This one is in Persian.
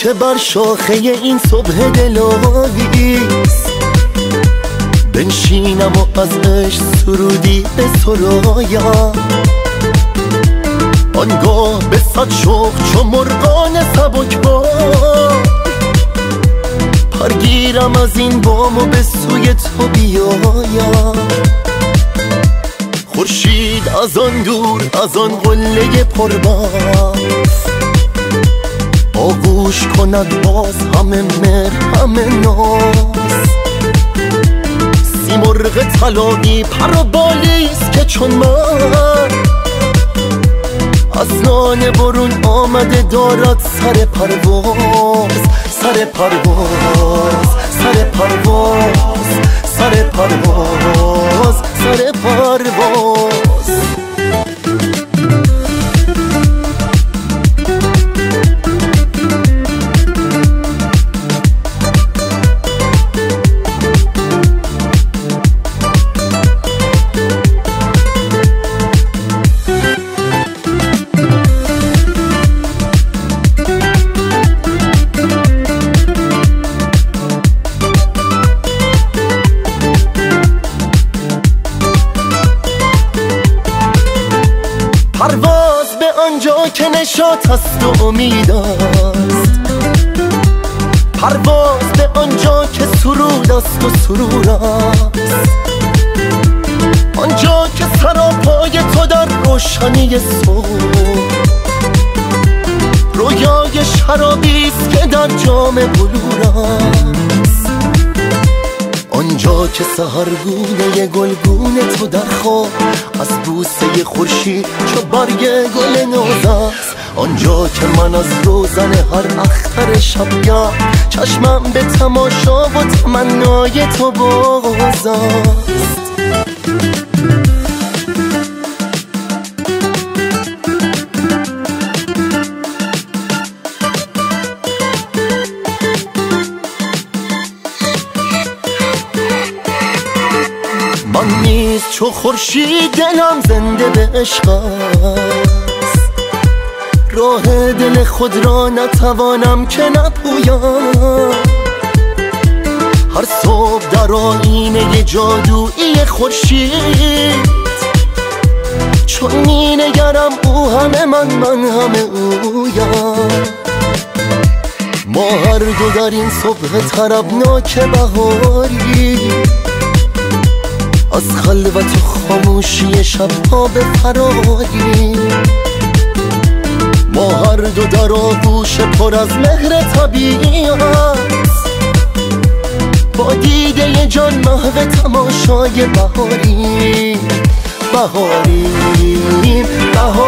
که بر شاخه این صبح دل‌آویز بنشینم و از عشق سرودی به سرایم، آنگاه به صد شوق چو مرغان سبکبار پرگیرم از این بام و به سوی تو بیایم. خورشید از آن دور از آن قله پربرف آغوش کند باز همه مهر همه ناز. سیمرغ طلایی پر و بالیست که چون من از لانه برون آمده دارد سر پرواز، سر پرواز، سر پرواز، سر پرواز، سر پرواز. پرواز به آنجا که نشاط است و امید است، پرواز به آنجا که سرود است و سرور است، آنجا که سراپای تو در روشنی صبح رویای شرابی است که در جام بلور است، آنجا که سحرگونه گلگون تو در خواب از بوسه خورشید چو برگ گل ناز است، آنجا که من از روزن هر اختر شبگرد چشمم به تماشا و تمنای تو باز است. من نیز چو خورشید دلم زنده به عشق است، راه دل خود را نتوانم که نپویم. هر صبح در آیینه جادویی خورشید چون می نگرم او همه من همه اویم. ما هر دو در این صبح طربناک بهاری از خلوت و خاموشی شبها به فراری، ما هر دو در آغوش پر از مهر طبیعی است، با دیده جان محو تماشای بهاری، بهاری، بهاری.